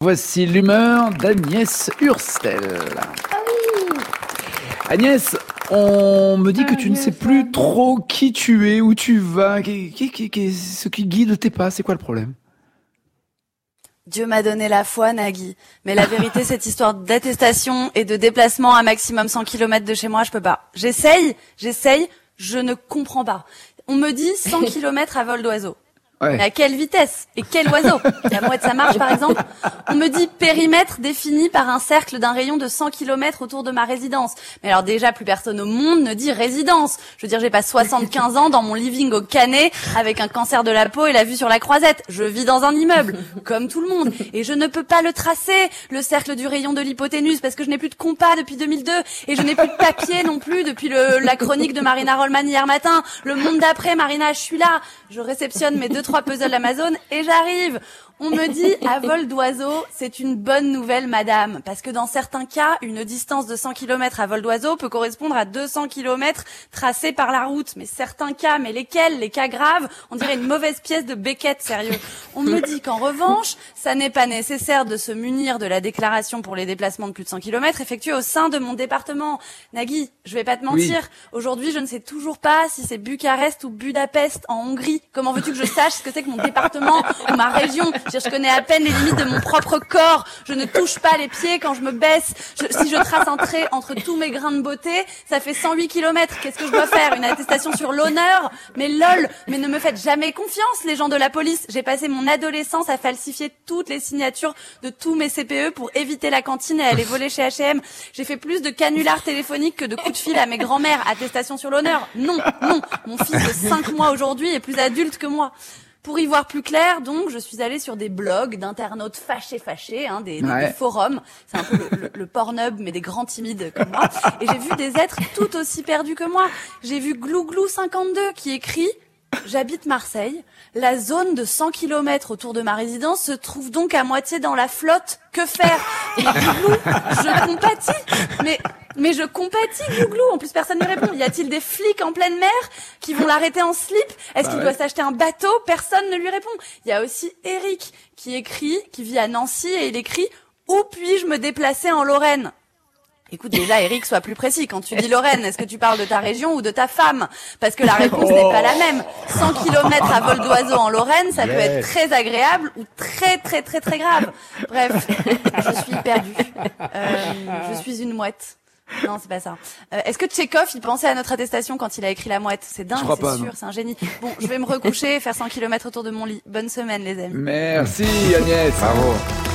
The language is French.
Voici l'humeur d'Agnès Hurstel. Ah oui. Agnès, on me dit que tu ne sais plus trop qui tu es, où tu vas, ce qui guide tes pas. C'est quoi le problème ? Dieu m'a donné la foi, Nagui. Mais la vérité, cette histoire d'attestation et de déplacement à maximum 100 km de chez moi, je peux pas. J'essaye, je ne comprends pas. On me dit 100 km à vol d'oiseau. Ouais. Mais à quelle vitesse ? Et quel oiseau ? La mouette, ça marche, par exemple ? On me dit périmètre défini par un cercle d'un rayon de 100 km autour de ma résidence. Mais alors déjà, plus personne au monde ne dit résidence. Je veux dire, j'ai pas 75 ans dans mon living au Canet avec un cancer de la peau et la vue sur la Croisette. Je vis dans un immeuble, comme tout le monde. Et je ne peux pas le tracer, le cercle du rayon de l'hypoténuse, parce que je n'ai plus de compas depuis 2002. Et je n'ai plus de papier non plus depuis la chronique de Marina Rollman hier matin. Le monde d'après, Marina, je suis là. Je réceptionne mes 2-3 puzzles Amazon et j'arrive. On me dit à vol d'oiseau, c'est une bonne nouvelle, madame, parce que dans certains cas, une distance de 100 km à vol d'oiseau peut correspondre à 200 km tracés par la route. Mais certains cas, mais lesquels ? Les cas graves, on dirait une mauvaise pièce de Beckett, sérieux. On me dit qu'en revanche, ça n'est pas nécessaire de se munir de la déclaration pour les déplacements de plus de 100 km effectués au sein de mon département. Nagui, je vais pas te mentir, oui. Aujourd'hui, je ne sais toujours pas si c'est Bucarest ou Budapest en Hongrie. Comment veux-tu que je sache ce que c'est que mon département ou ma région ? Je connais à peine les limites de mon propre corps. Je ne touche pas les pieds quand je me baisse. Si je trace un trait entre tous mes grains de beauté, ça fait 108 km. Qu'est-ce que je dois faire ? Une attestation sur l'honneur ? Mais lol, mais ne me faites jamais confiance, les gens de la police. J'ai passé mon adolescence à falsifier toutes les signatures de tous mes CPE pour éviter la cantine et aller voler chez H&M. J'ai fait plus de canulars téléphoniques que de coups de fil à mes grands-mères. Attestation sur l'honneur ? Non. Mon fils de 5 mois aujourd'hui est plus adulte que moi. Pour y voir plus clair, donc, je suis allée sur des blogs d'internautes fâchés, des forums. C'est un peu le Pornhub, mais des grands timides comme moi. Et j'ai vu des êtres tout aussi perdus que moi. J'ai vu Glouglou52 qui écrit « J'habite Marseille. La zone de 100 km autour de ma résidence se trouve donc à moitié dans la flotte. Que faire ?» Et Glouglou, je compatis. Mais je compatis, Glouglou. En plus, personne ne répond. Y a-t-il des flics en pleine mer qui vont l'arrêter en slip ? Est-ce qu'il doit s'acheter un bateau ? Personne ne lui répond. Il y a aussi Eric qui vit à Nancy et il écrit « Où puis-je me déplacer en Lorraine ?» Écoute, déjà, Eric, sois plus précis. Quand tu dis Lorraine, est-ce que tu parles de ta région ou de ta femme ? Parce que la réponse n'est pas la même. 100 km à vol d'oiseau en Lorraine, ça peut être très agréable ou très, très, très, très grave. Bref, je suis perdue. Je suis une mouette. Non, c'est pas ça. Est-ce que Tchekhov, il pensait à notre attestation quand il a écrit La Mouette ? C'est dingue, c'est sûr, c'est un génie. Bon, je vais me recoucher, faire 100 km autour de mon lit. Bonne semaine, les amis. Merci, Agnès. Bravo.